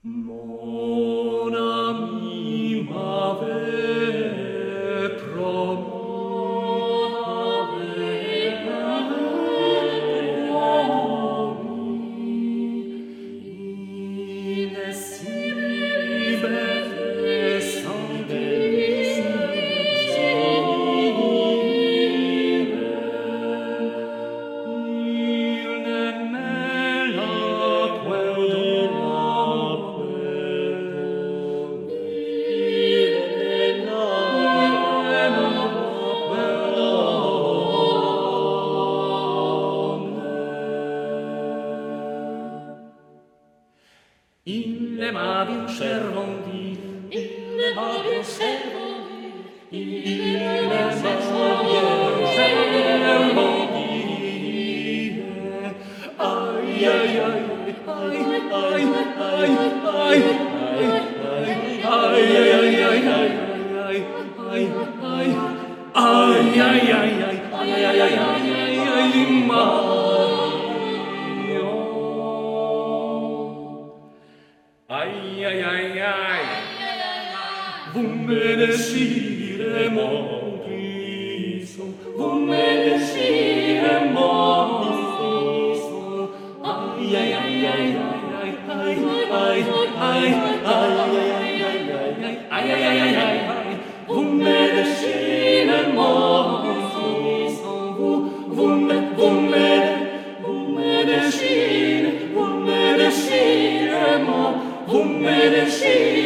Mon ami m'avait promis une si belle sans désir. Il n'aimait la point de il aima bien Chervandi, il aima bien Chervandi, il aima bien Chervandi. Aïe, aïe, aïe, aïe, aïe, aïe, aïe, aïe, aïe, aïe, aïe, aïe, aïe, aïe, aïe, Aïe, aïe, aïe, aïe, vous me déchirez mon frisson, vous me déchirez mon frisson. Aïe, aïe, aïe, aïe, aïe, aïe, aïe, aïe, aïe, aïe, aïe, vous me déchirez mon frisson, vous me déchirez, vous me déchirez mon. Vous me déchirez.